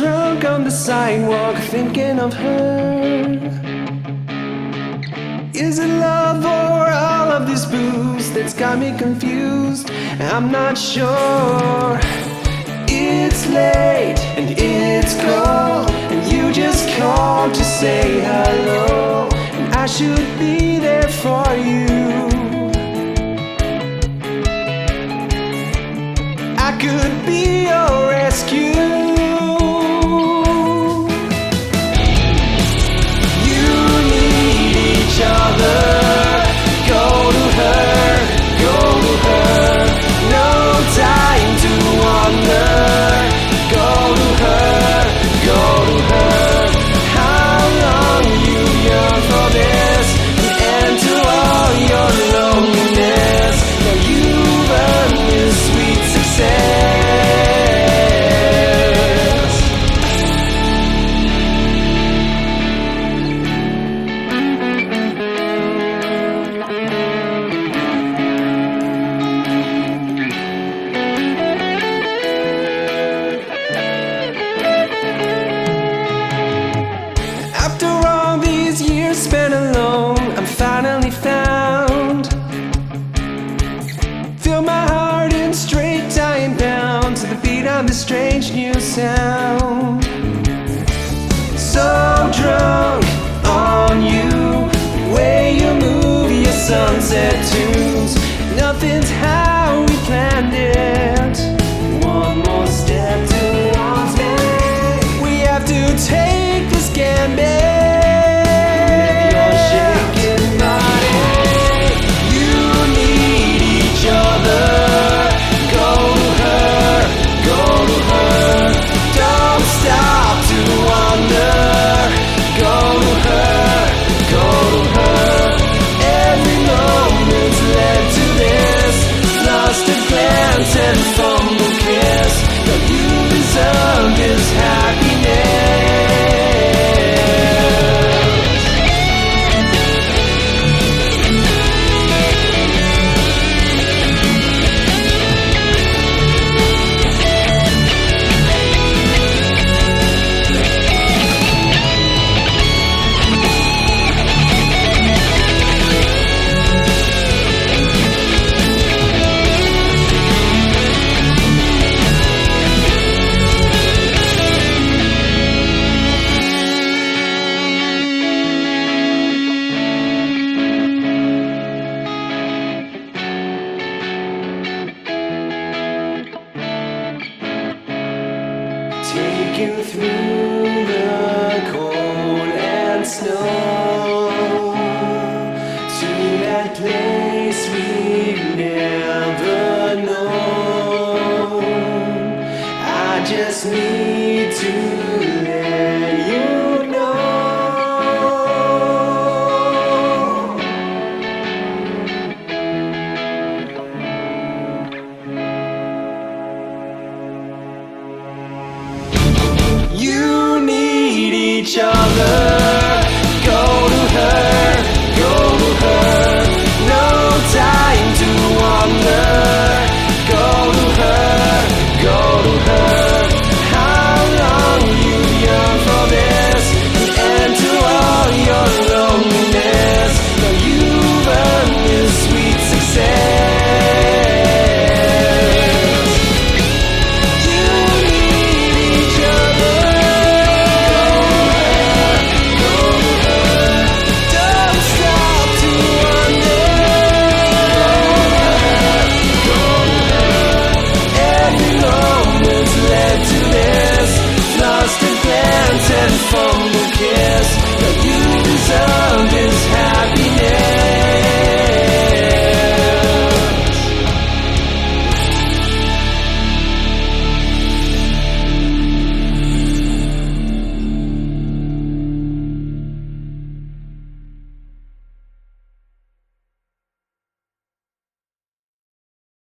drunk on the sidewalk thinking of her. Is it love or all of this booze that's got me confused? I'm not sure. It's late and it's cold, and you just called to say hello, and I should be there for you. I could be your rescue. Spent alone, I'm finally found. Feel my heart in straight time bound to the beat of this strange new sound. So drunk on you, the way you move your sunset tunes. Nothing's how we planned it. One more step towards me. We have to take this gambit. And fumble kiss that you deserve is take you through the cold and snow to that place we've never known. I just need to let you know. You need each other.